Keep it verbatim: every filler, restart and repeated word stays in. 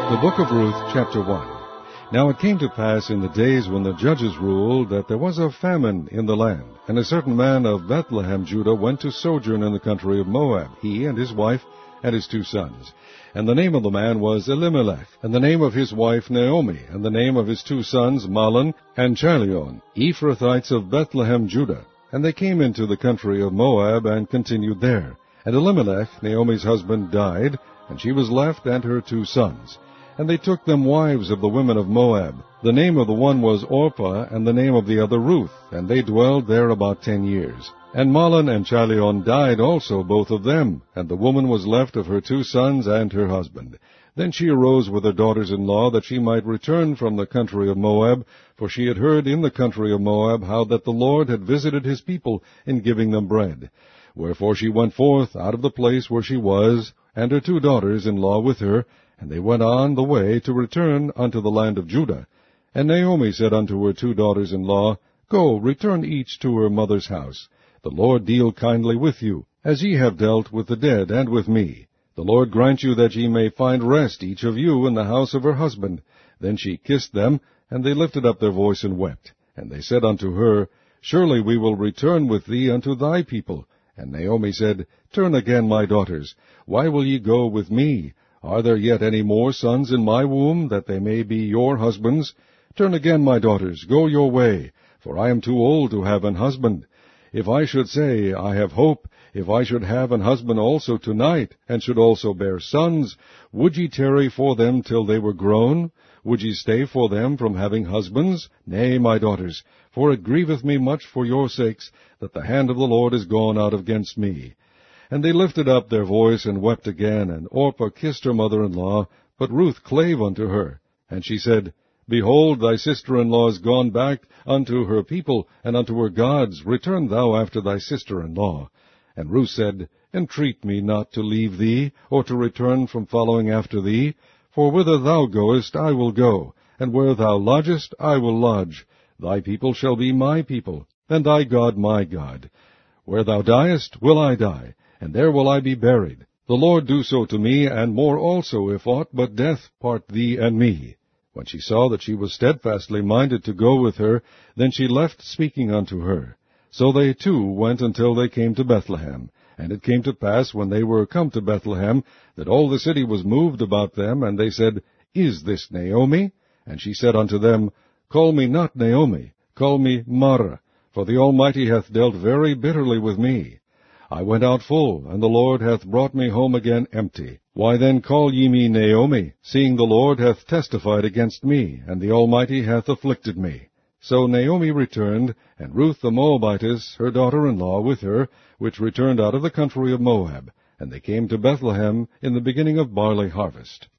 The book of Ruth, chapter one. Now it came to pass in the days when the judges ruled that there was a famine in the land, and a certain man of Bethlehem, Judah, went to sojourn in the country of Moab, he and his wife and his two sons. And the name of the man was Elimelech, and the name of his wife Naomi, and the name of his two sons Mahlon and Chalion, Ephrathites of Bethlehem, Judah. And they came into the country of Moab and continued there. And Elimelech, Naomi's husband, died, and she was left and her two sons. And they took them wives of the women of Moab. The name of the one was Orpah, and the name of the other Ruth, and they dwelled there about ten years. And Mahlon and Chalion died also, both of them, and the woman was left of her two sons and her husband. Then she arose with her daughters-in-law, that she might return from the country of Moab, for she had heard in the country of Moab how that the Lord had visited his people in giving them bread. Wherefore she went forth out of the place where she was, and her two daughters-in-law with her, and they went on the way to return unto the land of Judah. And Naomi said unto her two daughters-in-law, Go, return each to her mother's house. The Lord deal kindly with you, as ye have dealt with the dead and with me. The Lord grant you that ye may find rest each of you in the house of her husband. Then she kissed them, and they lifted up their voice and wept. And they said unto her, Surely we will return with thee unto thy people. And Naomi said, Turn again, my daughters. Why will ye go with me? Are there yet any more sons in my womb, that they may be your husbands? Turn again, my daughters, go your way, for I am too old to have an husband. If I should say, I have hope, if I should have an husband also tonight, and should also bear sons, would ye tarry for them till they were grown? Would ye stay for them from having husbands? Nay, my daughters, for it grieveth me much for your sakes, that the hand of the Lord is gone out against me. And they lifted up their voice and wept again, and Orpah kissed her mother-in-law, but Ruth clave unto her. And she said, Behold, thy sister-in-law is gone back unto her people, and unto her gods. Return thou after thy sister-in-law. And Ruth said, Entreat me not to leave thee, or to return from following after thee. For whither thou goest I will go, and where thou lodgest I will lodge. Thy people shall be my people, and thy God my God. Where thou diest will I die, and there will I be buried. The Lord do so to me, and more also, if aught but death part thee and me. When she saw that she was steadfastly minded to go with her, then she left speaking unto her. So they two went until they came to Bethlehem. And it came to pass, when they were come to Bethlehem, that all the city was moved about them, and they said, Is this Naomi? And she said unto them, Call me not Naomi, call me Mara, for the Almighty hath dealt very bitterly with me. I went out full, and the Lord hath brought me home again empty. Why then call ye me Naomi, seeing the Lord hath testified against me, and the Almighty hath afflicted me? So Naomi returned, and Ruth the Moabitess, her daughter-in-law, with her, which returned out of the country of Moab. And they came to Bethlehem in the beginning of barley harvest.